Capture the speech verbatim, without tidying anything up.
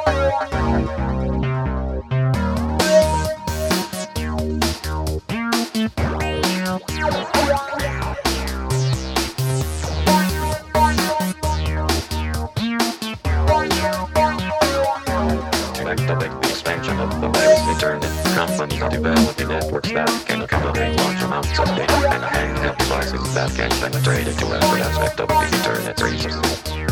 Activate the expansion of the wireless internet. Companies are developing networks that can accommodate large amounts of data and handheld devices that can penetrate into every aspect of the internet resources.